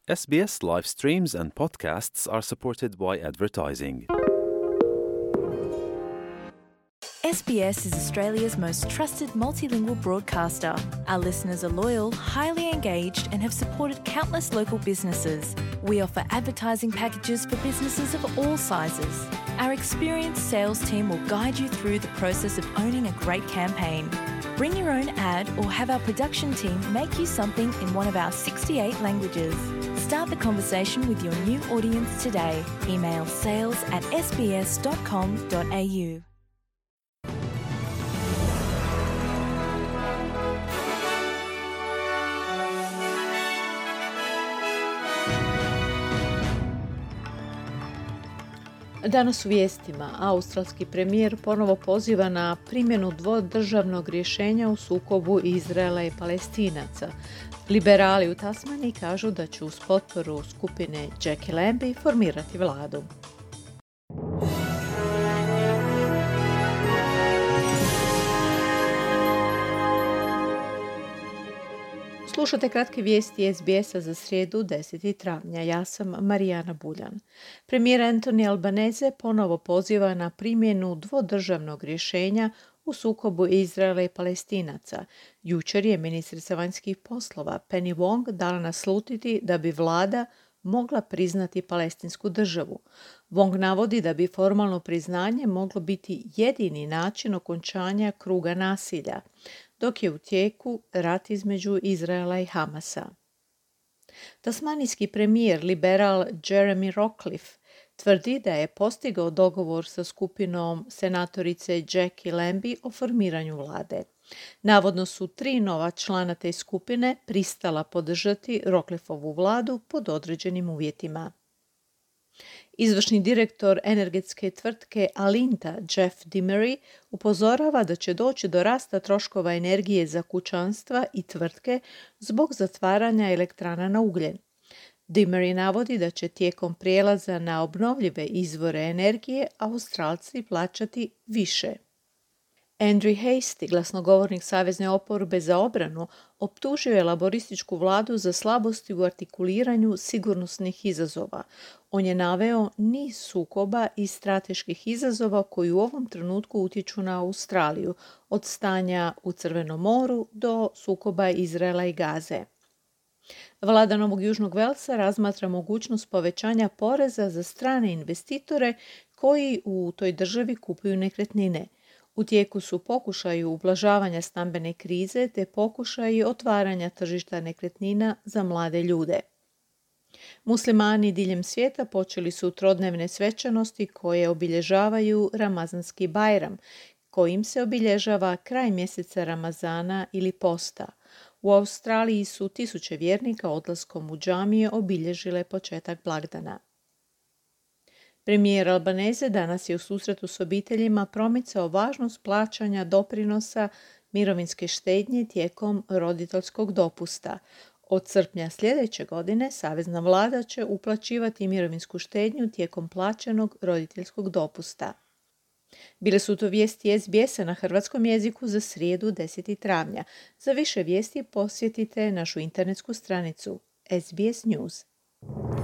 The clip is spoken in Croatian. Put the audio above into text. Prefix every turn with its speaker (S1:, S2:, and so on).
S1: SBS live streams and podcasts are supported by advertising.
S2: SBS is Australia's most trusted multilingual broadcaster. Our listeners are loyal, highly engaged, and have supported countless local businesses. We offer advertising packages for businesses of all sizes. Our experienced sales team will guide you through the process of owning a great campaign. Bring your own ad or have our production team make you something in one of our 68 languages. Start the conversation with your new audience today. Email sales@sbs.com.au.
S3: Danas u vijestima australski premijer ponovo poziva na primjenu dvodržavnog rješenja u sukobu Izraela i Palestinaca. Liberali u Tasmaniji kažu da će uz potporu skupine Jackie Lambie formirati vladu. Slušate kratke vijesti SBS-a za srijedu 10. travnja. Ja sam Marijana Buljan. Premijer Anthony Albanese ponovo poziva na primjenu dvodržavnog rješenja u sukobu Izraela i Palestinaca. Jučer je ministrica vanjskih poslova Penny Wong dala naslutiti da bi vlada mogla priznati palestinsku državu. Wong navodi da bi formalno priznanje moglo biti jedini način okončanja kruga nasilja, dok je u tijeku rat između Izraela i Hamasa. Tasmanijski premijer liberal Jeremy Rockliff tvrdi da je postigao dogovor sa skupinom senatorice Jackie Lambie o formiranju vlade. Navodno su 3 nova člana te skupine pristala podržati Rockliffovu vladu pod određenim uvjetima. Izvršni direktor energetske tvrtke Alinta, Jeff Dimery, upozorava da će doći do rasta troškova energije za kućanstva i tvrtke zbog zatvaranja elektrana na ugljen. Dimery navodi da će tijekom prijelaza na obnovljive izvore energije Australci plaćati više. Andrew Hastie, glasnogovornik Savezne oporbe za obranu, optužio je laborističku vladu za slabosti u artikuliranju sigurnosnih izazova. On je naveo niz sukoba i strateških izazova koji u ovom trenutku utječu na Australiju, od stanja u Crvenom moru do sukoba Izraela i Gaze. Vlada Novog Južnog Velsa razmatra mogućnost povećanja poreza za strane investitore koji u toj državi kupuju nekretnine. U tijeku su pokušaji ublažavanja stambene krize te pokušaji otvaranja tržišta nekretnina za mlade ljude. Muslimani diljem svijeta počeli su trodnevne svečanosti koje obilježavaju Ramazanski Bajram, kojim se obilježava kraj mjeseca Ramazana ili posta. U Australiji su tisuće vjernika odlaskom u džamije obilježile početak blagdana. Premijer Albanese danas je u susretu s obiteljima promicao važnost plaćanja doprinosa mirovinske štednje tijekom roditeljskog dopusta. Od srpnja sljedeće godine savezna vlada će uplaćivati mirovinsku štednju tijekom plaćenog roditeljskog dopusta. Bile su to vijesti SBS-a na hrvatskom jeziku za srijedu 10. travnja. Za više vijesti posjetite našu internetsku stranicu SBS News.